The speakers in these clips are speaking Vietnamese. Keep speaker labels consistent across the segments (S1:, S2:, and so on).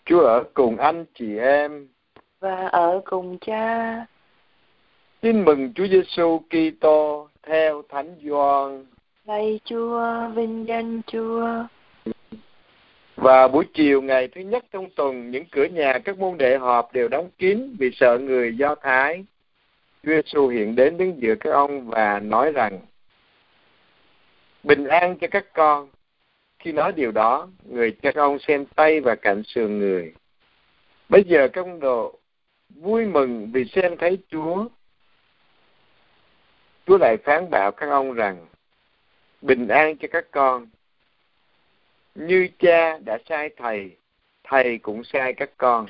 S1: Chúa ở cùng anh chị em
S2: và ở cùng Cha.
S1: Tin mừng Chúa Giêsu Kitô theo Thánh Gioan.
S2: Lạy Chúa, vinh danh Chúa.
S1: Và buổi chiều ngày thứ nhất trong tuần, những cửa nhà các môn đệ họp đều đóng kín vì sợ người Do Thái. Chúa Giêsu hiện đến đứng giữa các ông và nói rằng: bình an cho các con. Khi nói điều đó, người cho các ông xem tay và cạnh sườn người. Bây giờ các ông đồ vui mừng vì xem thấy Chúa. Chúa lại phán bảo các ông rằng: bình an cho các con. Như Cha đã sai Thầy, Thầy cũng sai các con.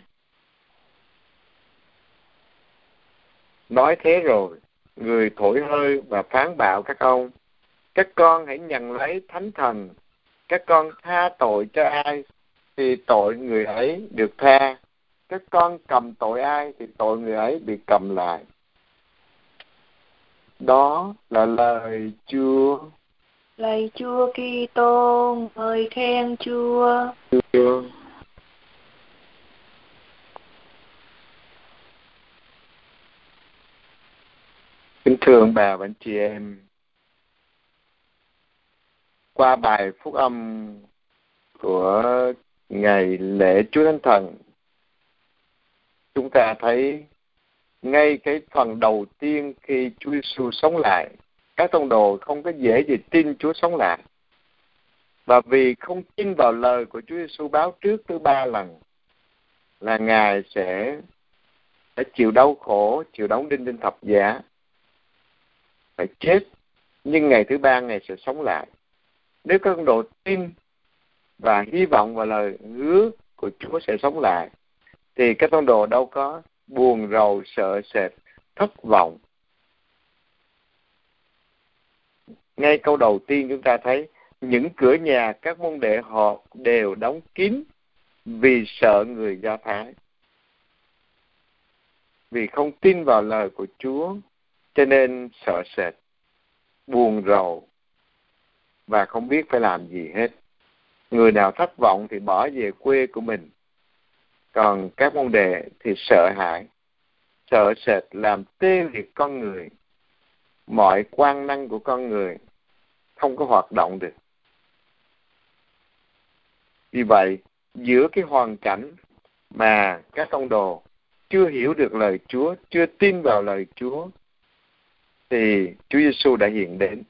S1: Nói thế rồi, người thổi hơi và phán bảo các ông: các con hãy nhận lấy Thánh Thần. Các con tha tội cho ai thì tội người ấy được tha. Các con cầm tội ai thì tội người ấy bị cầm lại. Đó là lời Chúa.
S2: Lạy Chúa Kitô, ngợi khen Chúa.
S1: Kính thưa ông bà và anh chị em, qua bài phúc âm của ngày lễ Chúa Thánh Thần, chúng ta thấy ngay cái phần đầu tiên khi Chúa Giêsu sống lại, các tông đồ không có dễ gì tin Chúa sống lại. Và vì không tin vào lời của Chúa Giêsu báo trước tới 3 lần là Ngài sẽ chịu đau khổ, chịu đóng đinh trên thập giá, phải chết, nhưng ngày thứ 3 Ngài sẽ sống lại. Nếu các tông đồ tin và hy vọng vào lời hứa của Chúa sẽ sống lại, thì các tông đồ đâu có buồn rầu, sợ sệt, thất vọng. Ngay câu đầu tiên chúng ta thấy những cửa nhà các môn đệ họ đều đóng kín vì sợ người Do Thái. Vì không tin vào lời của Chúa cho nên sợ sệt, buồn rầu và không biết phải làm gì hết. Người nào thất vọng thì bỏ về quê của mình. Còn các môn đệ thì sợ hãi, sợ sệt làm tê liệt con người. Mọi quan năng của con người không có hoạt động được. Vì vậy, giữa cái hoàn cảnh mà các tông đồ chưa hiểu được lời Chúa, chưa tin vào lời Chúa, thì Chúa Giêsu đã hiện đến.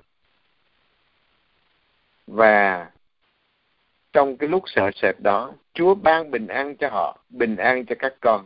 S1: Và trong cái lúc sợ sệt đó, Chúa ban bình an cho họ, bình an cho các con.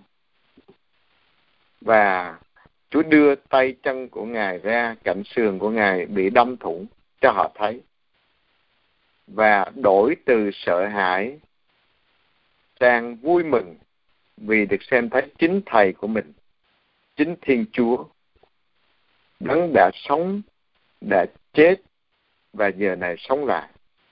S1: Và Chúa đưa tay chân của Ngài ra, cạnh sườn của Ngài bị đâm thủng cho họ thấy. Và đổi từ sợ hãi sang vui mừng vì được xem thấy chính Thầy của mình, chính Thiên Chúa, Đấng đã sống, đã chết và giờ này sống lại.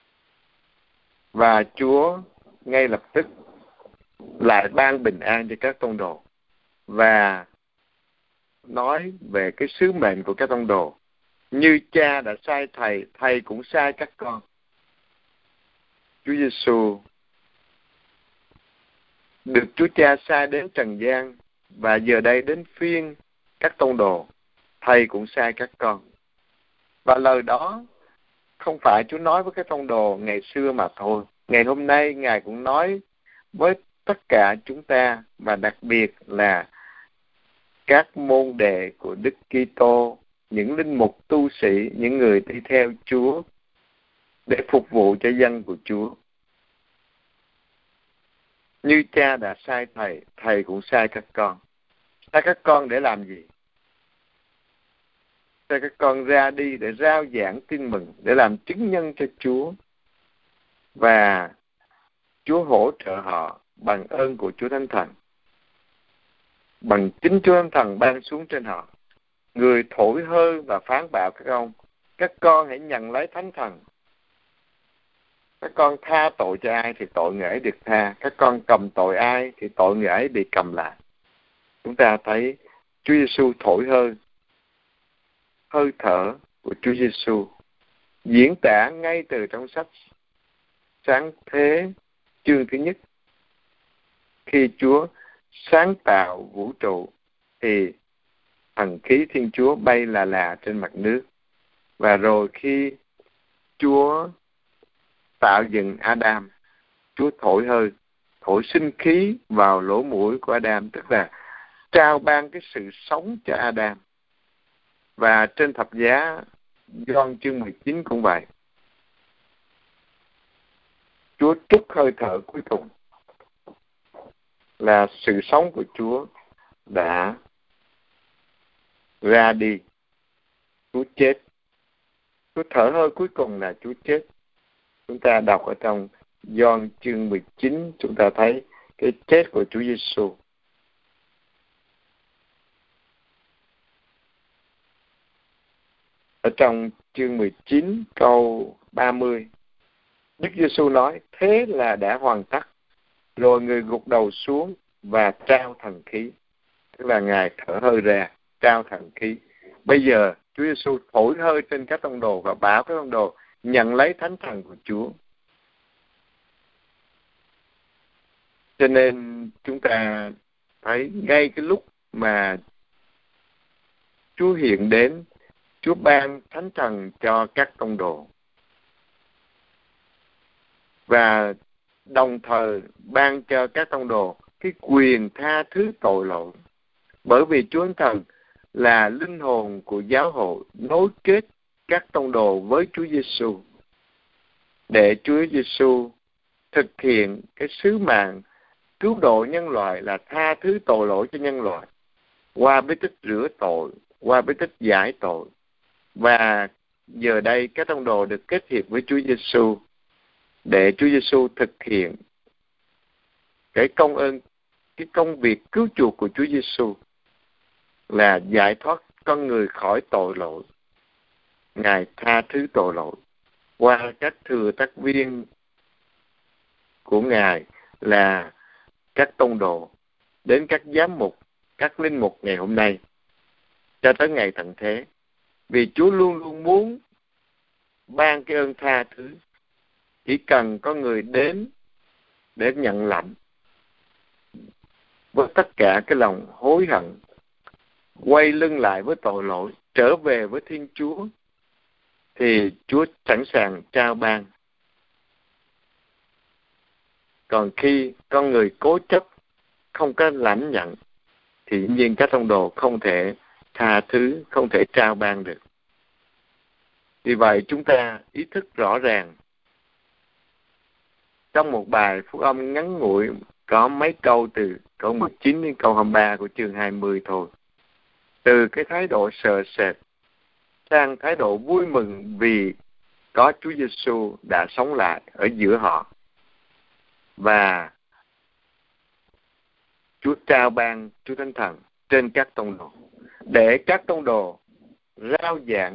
S1: Và Chúa ngay lập tức lại ban bình an cho các tông đồ và nói về cái sứ mệnh của các tông đồ. Như Cha đã sai Thầy, Thầy cũng sai các con. Chúa Giêsu được Chúa Cha sai đến trần gian, và giờ đây đến phiên các tông đồ, Thầy cũng sai các con. Và lời đó không phải Chúa nói với các tông đồ ngày xưa mà thôi. Ngày hôm nay Ngài cũng nói với tất cả chúng ta, và đặc biệt là các môn đệ của Đức Kitô, những linh mục tu sĩ, những người đi theo Chúa để phục vụ cho dân của Chúa. Như Cha đã sai Thầy, Thầy cũng sai các con. Sai các con để làm gì? Sai các con ra đi để rao giảng tin mừng, để làm chứng nhân cho Chúa. Và Chúa hỗ trợ họ bằng ơn của Chúa Thánh Thần, bằng chính Chúa Thánh Thần ban xuống trên họ. Người thổi hơi và phán bảo các ông: các con hãy nhận lấy Thánh Thần. Các con tha tội cho ai thì tội người ấy được tha. Các con cầm tội ai thì tội người ấy bị cầm lại. Chúng ta thấy Chúa Giêsu thổi hơi, hơi thở của Chúa Giêsu diễn tả ngay từ trong sách Sáng Thế chương thứ nhất. khi Chúa sáng tạo vũ trụ thì thần khí Thiên Chúa bay là trên mặt nước. Và rồi khi Chúa tạo dựng Adam, Chúa thổi hơi, thổi sinh khí vào lỗ mũi của Adam, tức là trao ban cái sự sống cho Adam. Và trên thập giá Gioan chương 19 cũng vậy. Chúa trút hơi thở cuối cùng là sự sống của Chúa đã ra đi. Chúa chết. Chúa thở hơi cuối cùng là Chúa chết. Chúng ta đọc ở trong Gioan chương 19, chúng ta thấy cái chết của Chúa Giêsu. Ở trong chương 19 câu 30, Đức Giêsu nói: thế là đã hoàn tất. Rồi người gục đầu xuống và trao thần khí. Tức là Ngài thở hơi ra, trao thần khí. Bây giờ Chúa Giêsu thổi hơi trên các tông đồ và bảo các tông đồ nhận lấy thánh thần của Chúa. Cho nên chúng ta thấy ngay cái lúc mà Chúa hiện đến, Chúa ban thánh thần cho các tông đồ. Và đồng thời ban cho các tông đồ cái quyền tha thứ tội lỗi. Bởi vì Chúa Thánh Thần là linh hồn của giáo hội, nối kết các tông đồ với Chúa Giêsu, để Chúa Giêsu thực hiện cái sứ mạng cứu độ nhân loại là tha thứ tội lỗi cho nhân loại qua bí tích rửa tội, qua bí tích giải tội. Và giờ đây các tông đồ được kết hiệp với Chúa Giêsu để Chúa Giêsu thực hiện cái công ơn, cái công việc cứu chuộc của Chúa Giêsu là giải thoát con người khỏi tội lỗi. Ngài tha thứ tội lỗi qua các thừa tác viên của Ngài là các tông đồ, đến các giám mục, các linh mục ngày hôm nay cho tới ngày tận thế. Vì Chúa luôn luôn muốn ban cái ơn tha thứ. Chỉ cần có người đến để nhận lãnh với tất cả cái lòng hối hận, quay lưng lại với tội lỗi, trở về với Thiên Chúa, thì Chúa sẵn sàng trao ban. Còn khi con người cố chấp, không có lãnh nhận, thì dĩ nhiên các tông đồ không thể tha thứ, không thể trao ban được. Vì vậy chúng ta ý thức rõ ràng, trong một bài phúc âm ngắn ngủi có mấy câu từ câu 19 đến câu 23 của chương 20 thôi. Từ cái thái độ sợ sệt sang thái độ vui mừng vì có Chúa Giêsu đã sống lại ở giữa họ. Và Chúa trao ban Chúa Thánh Thần trên các tông đồ, để các tông đồ rao giảng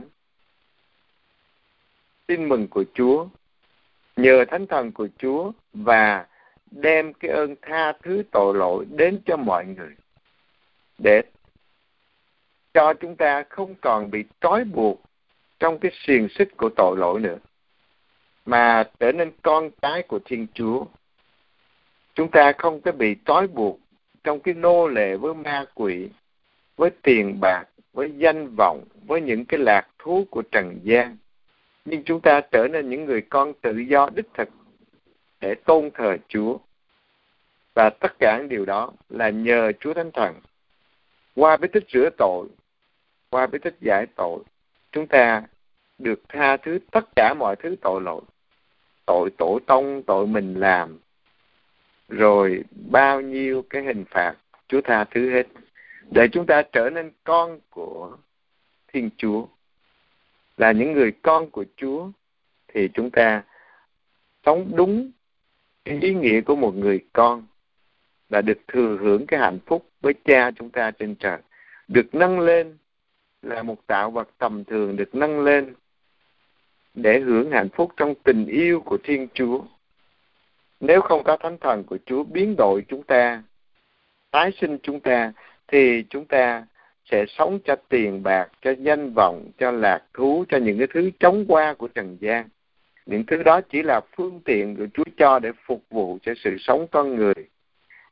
S1: tin mừng của Chúa nhờ Thánh Thần của Chúa và đem cái ơn tha thứ tội lỗi đến cho mọi người, để cho chúng ta không còn bị trói buộc trong cái xiềng xích của tội lỗi nữa, mà trở nên con cái của Thiên Chúa. Chúng ta không có bị trói buộc trong cái nô lệ với ma quỷ, với tiền bạc, với danh vọng, với những cái lạc thú của trần gian. Nhưng chúng ta trở nên những người con tự do đích thực để tôn thờ Chúa. Và tất cả những điều đó là nhờ Chúa Thánh Thần. Qua bí tích rửa tội, qua bí tích giải tội, chúng ta được tha thứ tất cả mọi thứ tội lỗi. Tội tổ tông, tội mình làm, rồi bao nhiêu cái hình phạt Chúa tha thứ hết, để chúng ta trở nên con của Thiên Chúa. Là những người con của Chúa thì chúng ta sống đúng ý nghĩa của một người con, là được thừa hưởng cái hạnh phúc với Cha chúng ta trên trời, được nâng lên là một tạo vật tầm thường, được nâng lên để hưởng hạnh phúc trong tình yêu của Thiên Chúa. Nếu không có Thánh Thần của Chúa biến đổi chúng ta, tái sinh chúng ta, thì chúng ta sẽ sống cho tiền bạc, cho danh vọng, cho lạc thú, cho những cái thứ chóng qua của trần gian. Những thứ đó chỉ là phương tiện của Chúa cho để phục vụ cho sự sống con người.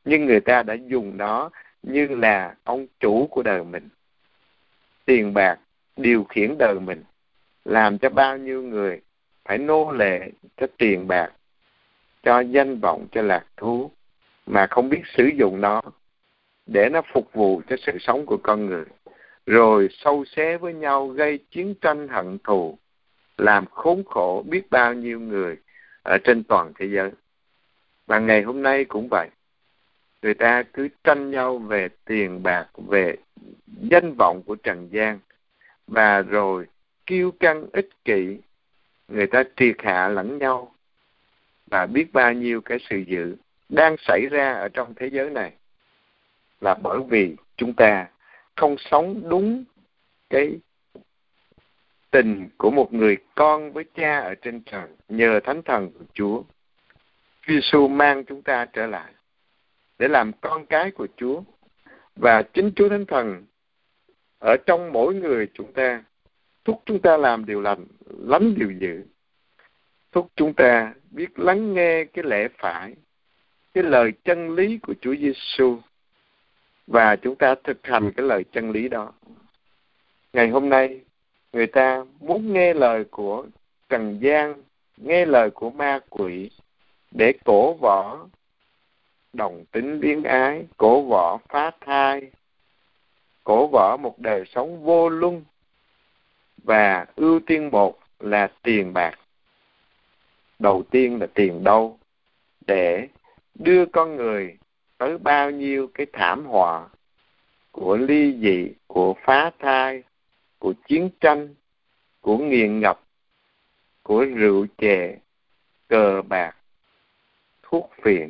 S1: nhưng người ta đã dùng nó như là ông chủ của đời mình. Tiền bạc điều khiển đời mình, làm cho bao nhiêu người phải nô lệ cho tiền bạc, cho danh vọng, cho lạc thú, mà không biết sử dụng nó để nó phục vụ cho sự sống của con người, rồi sâu xé với nhau, gây chiến tranh hận thù, làm khốn khổ biết bao nhiêu người ở trên toàn thế giới. Và ngày hôm nay cũng vậy, người ta cứ tranh nhau về tiền bạc, về danh vọng của trần gian, và rồi kiêu căng ích kỷ, người ta triệt hạ lẫn nhau, và biết bao nhiêu cái sự dữ đang xảy ra ở trong thế giới này là bởi vì chúng ta không sống đúng cái tình của một người con với cha ở trên trời nhờ thánh thần của Chúa. Chúa Giêsu mang chúng ta trở lại để làm con cái của Chúa, và chính Chúa Thánh Thần ở trong mỗi người chúng ta thúc chúng ta làm điều lành, lánh điều dữ, thúc chúng ta biết lắng nghe cái lẽ phải, cái lời chân lý của Chúa Giêsu, và chúng ta thực hành cái lời chân lý đó. Ngày hôm nay, người ta muốn nghe lời của trần gian, nghe lời của ma quỷ để cổ võ đồng tính luyến ái, cổ võ phá thai, cổ võ một đời sống vô luân, và ưu tiên một là tiền bạc. Đầu tiên là tiền đâu, để đưa con người tới bao nhiêu cái thảm họa của ly dị, của phá thai, của chiến tranh, của nghiện ngập, của rượu chè, cờ bạc, thuốc phiện,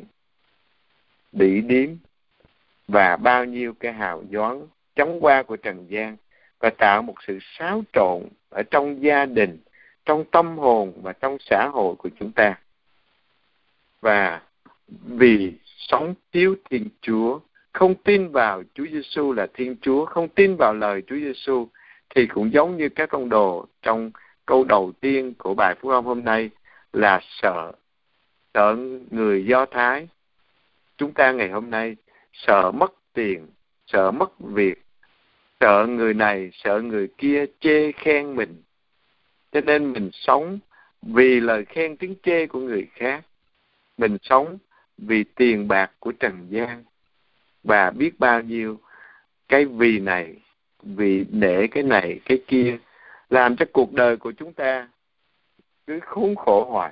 S1: bỉ điếm, và bao nhiêu cái hào nhoáng chóng qua của trần gian, và tạo một sự xáo trộn ở trong gia đình, trong tâm hồn và trong xã hội của chúng ta. Và vì sống thiếu Thiên Chúa, không tin vào Chúa Giêsu là Thiên Chúa, không tin vào lời Chúa Giêsu, thì cũng giống như các tông đồ trong câu đầu tiên của bài Phúc Âm hôm nay là sợ người Do Thái. Chúng ta ngày hôm nay sợ mất tiền, sợ mất việc, sợ người này, sợ người kia chê khen mình, cho nên mình sống vì lời khen tiếng chê của người khác. Mình sống vì tiền bạc của trần gian, và biết bao nhiêu cái vì này, vì để cái này, cái kia, làm cho cuộc đời của chúng ta cứ khốn khổ hoài.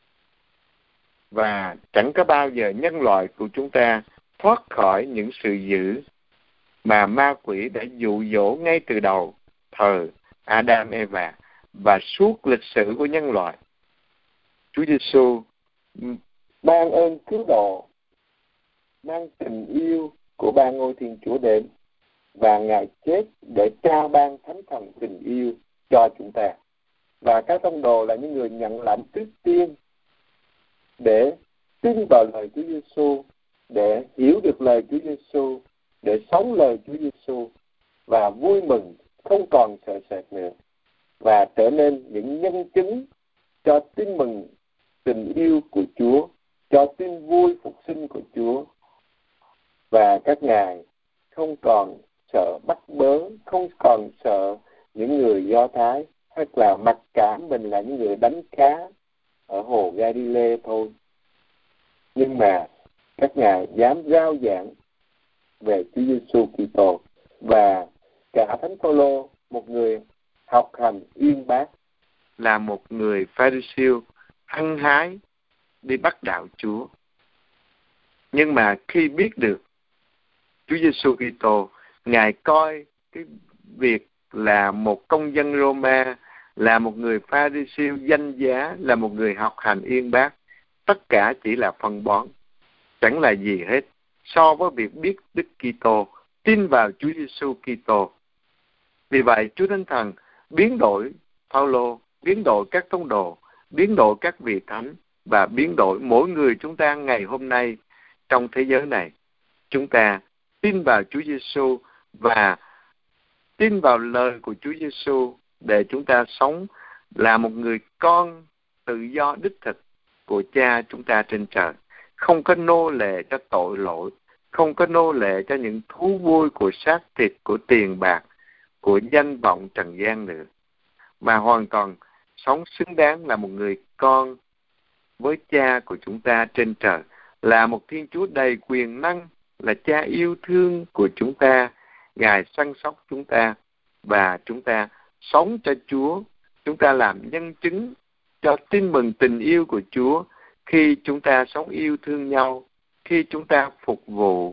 S1: Và chẳng có bao giờ nhân loại của chúng ta thoát khỏi những sự dữ mà ma quỷ đã dụ dỗ ngay từ đầu thời Adam Eva và suốt lịch sử của nhân loại. Chúa Giêsu ban ơn cứu độ, mang tình yêu của ba ngôi Thiên Chúa đến, và Ngài chết để trao ban thánh thần tình yêu cho chúng ta. Và các tông đồ là những người nhận lãnh trước tiên để tin vào lời Chúa Giêsu, để hiểu được lời Chúa Giêsu, để sống lời Chúa Giêsu, và vui mừng không còn sợ sệt nữa, và trở nên những nhân chứng cho tin mừng tình yêu của Chúa, cho tin vui phục sinh của Chúa. Và các ngài không còn sợ bắt bớ, không còn sợ những người Do Thái, hoặc là mặc cảm mình là những người đánh cá ở hồ Galilee thôi. Nhưng mà các ngài dám rao giảng về Chúa Giêsu Kitô. Và cả Thánh Phaolô, một người học hành uyên bác, là một người Pha-ri-siêu hăng hái đi bắt đạo Chúa. Nhưng mà khi biết được Chúa Giêsu Kitô, Ngài coi cái việc là một công dân Roma, là một người Pha-ri-siêu danh giá, là một người học hành uyên bác, tất cả chỉ là phân bón, chẳng là gì hết so với việc biết Đức Kitô, tin vào Chúa Giêsu Kitô. Vì vậy, Chúa Thánh Thần biến đổi Phaolô, biến đổi các tông đồ, biến đổi các vị thánh, và biến đổi mỗi người chúng ta ngày hôm nay trong thế giới này. Chúng ta tin vào Chúa Giêsu và tin vào lời của Chúa Giêsu để chúng ta sống là một người con tự do đích thực của Cha chúng ta trên trời, không có nô lệ cho tội lỗi, không có nô lệ cho những thú vui của xác thịt, của tiền bạc, của danh vọng trần gian nữa, mà hoàn toàn sống xứng đáng là một người con với Cha của chúng ta trên trời, là một Thiên Chúa đầy quyền năng, là Cha yêu thương của chúng ta. Ngài săn sóc chúng ta và chúng ta sống cho Chúa. Chúng ta làm nhân chứng cho tin mừng tình yêu của Chúa khi chúng ta sống yêu thương nhau, khi chúng ta phục vụ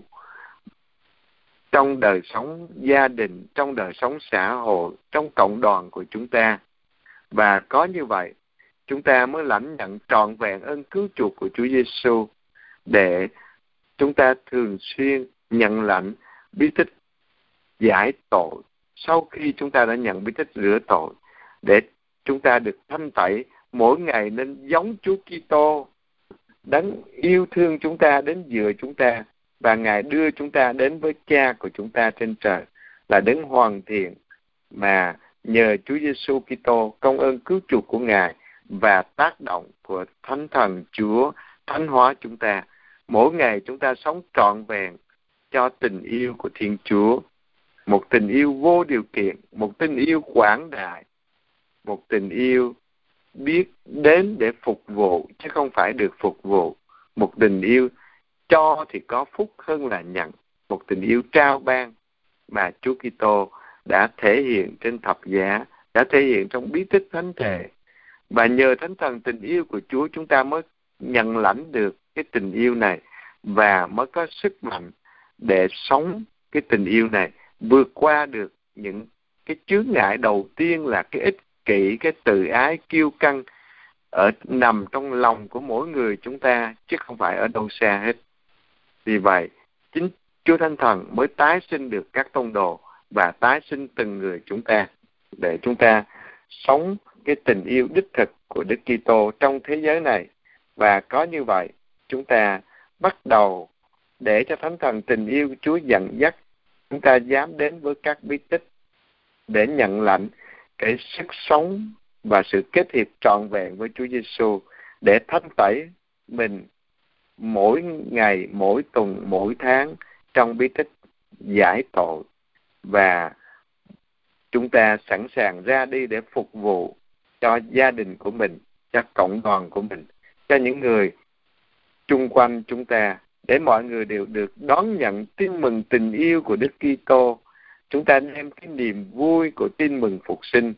S1: trong đời sống gia đình, trong đời sống xã hội, trong cộng đoàn của chúng ta. Và có như vậy, chúng ta mới lãnh nhận trọn vẹn ơn cứu chuộc của Chúa Giêsu, để chúng ta thường xuyên nhận lãnh bí tích giải tội. Sau khi chúng ta đã nhận bí tích rửa tội, để chúng ta được thanh tẩy mỗi ngày, nên giống Chúa Kitô, Đấng yêu thương chúng ta đến giữa chúng ta, và Ngài đưa chúng ta đến với Cha của chúng ta trên trời, là Đấng hoàn thiện, mà nhờ Chúa Giêsu Kitô, công ơn cứu chuộc của Ngài và tác động của Thánh Thần Chúa thánh hóa chúng ta. Mỗi ngày chúng ta sống trọn vẹn cho tình yêu của Thiên Chúa, một tình yêu vô điều kiện, một tình yêu quảng đại, một tình yêu biết đến để phục vụ chứ không phải được phục vụ, một tình yêu cho thì có phúc hơn là nhận, một tình yêu trao ban mà Chúa Kitô đã thể hiện trên thập giá, đã thể hiện trong bí tích thánh thể. Và nhờ Thánh Thần tình yêu của Chúa, chúng ta mới nhận lãnh được cái tình yêu này và mới có sức mạnh để sống cái tình yêu này, vượt qua được những cái chướng ngại đầu tiên là cái ích kỷ, cái tự ái, kiêu căng nằm trong lòng của mỗi người chúng ta, chứ không phải ở đâu xa hết. Vì vậy, chính Chúa Thánh Thần mới tái sinh được các tông đồ và tái sinh từng người chúng ta, để chúng ta sống cái tình yêu đích thực của Đức Kitô trong thế giới này. Và có như vậy, chúng ta bắt đầu để cho Thánh Thần tình yêu của Chúa dẫn dắt, chúng ta dám đến với các bí tích để nhận lãnh cái sức sống và sự kết hiệp trọn vẹn với Chúa Giêsu, để thanh tẩy mình mỗi ngày, mỗi tuần, mỗi tháng trong bí tích giải tội, và chúng ta sẵn sàng ra đi để phục vụ cho gia đình của mình, cho cộng đoàn của mình, cho những người chung quanh chúng ta, để mọi người đều được đón nhận tin mừng tình yêu của Đức Kitô. Chúng ta đem cái niềm vui của tin mừng phục sinh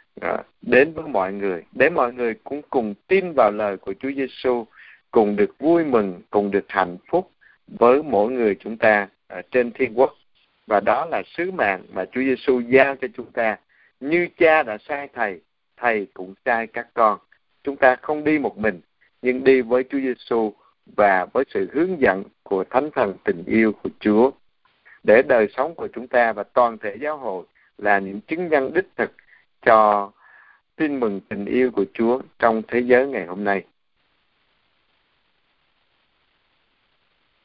S1: đến với mọi người, để mọi người cũng cùng tin vào lời của Chúa Giêsu, cùng được vui mừng, cùng được hạnh phúc với mỗi người chúng ta ở trên thiên quốc. Và đó là sứ mạng mà Chúa Giêsu giao cho chúng ta. Như Cha đã sai Thầy, Thầy cũng sai các con. Chúng ta không đi một mình, nhưng đi với Chúa Giêsu và với sự hướng dẫn của Thánh Thần tình yêu của Chúa, để đời sống của chúng ta và toàn thể giáo hội là những chứng nhân đích thực cho tin mừng tình yêu của Chúa trong thế giới ngày hôm nay.